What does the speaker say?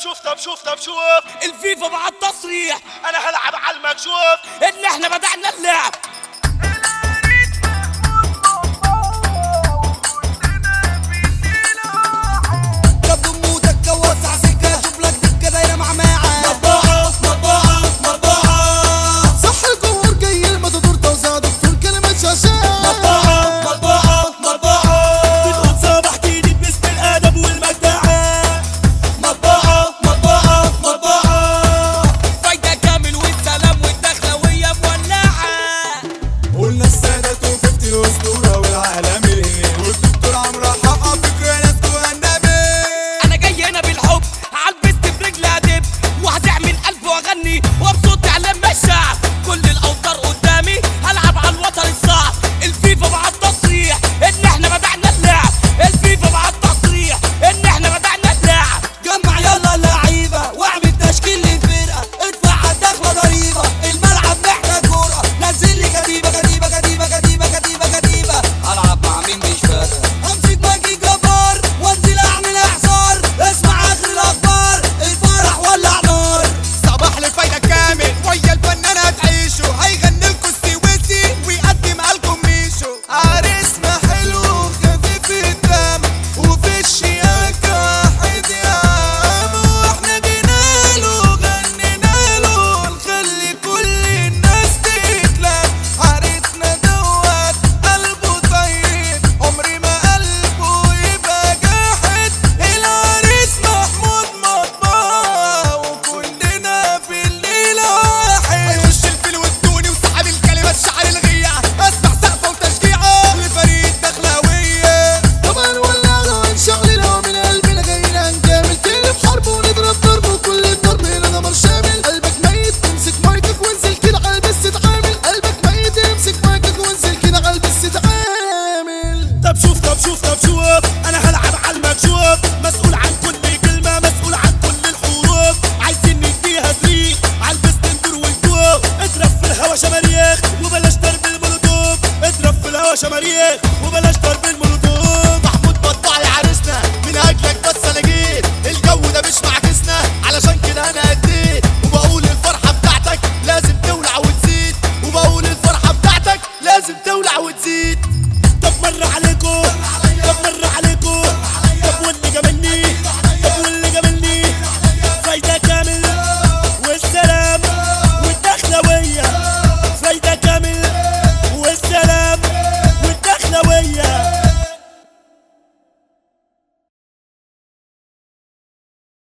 شوف الفيفا مع التصريح انا هلعب على المكشوف ان احنا بدأنا اللعب. وبصوت اعلام الشعب كل الاوتار قدامي هلعب على الوتر الصعب. الفيفا مع التصريح ان احنا بدأنا اللعب. الفيفا مع التصريح ان احنا بدأنا اللعب. جمع يلا اللعيبه واعمل تشكيل للفرقه، ادفع على الدخله ضريبه، الملعب محتاج كوره، نزل لي كتيبه هلعب مع مين مش فارقه، همسك باجي جبار وانزل اعمل احصار، اسمع اخر الاخبار الفرح ولع نار. صباح الفايدة كامل ويا الفنان هتعيشوا، هيغني لكم السويسي ويقدم لكم ميشو. عريسنا حلو خفيف الدم وفي الشياكة واحد يا عم، واحنا جيناله غنيناله نخلي كل الناس تتلم. عريسنا دوت قلبه طيب عمري ما قلبه يبقى جاحد، العريس محمود مطبعه وكلنا في الليلة واحد. هيوش الفيل والدوني وسحب الكلمات شعر الغية، اسمع سقفه وتشجيعه لفريق دخلاوية. طبعا ولعنا ونشغلنا من قلبنا جايين هنكمل تاني بحرب ونضرب ضرب وكل الضرب هنا دمر شامل. قلبك ميت امسك مايكك وانزل كده على البس اتعامل، قلبك ميت امسك مايكك وانزل كده على البس اتعامل. طب شوف انا هلعب على المكشوف، مسؤول عن كل كلمة، مسؤول عن كل الحروف، عايزين نديها زريق على البستندور والجوف. اضرب في الهوا شماريخ وبلاش ضرب المولوتوف، اضرب في الهوا شماريخ وبلاش ضرب المولوتوف.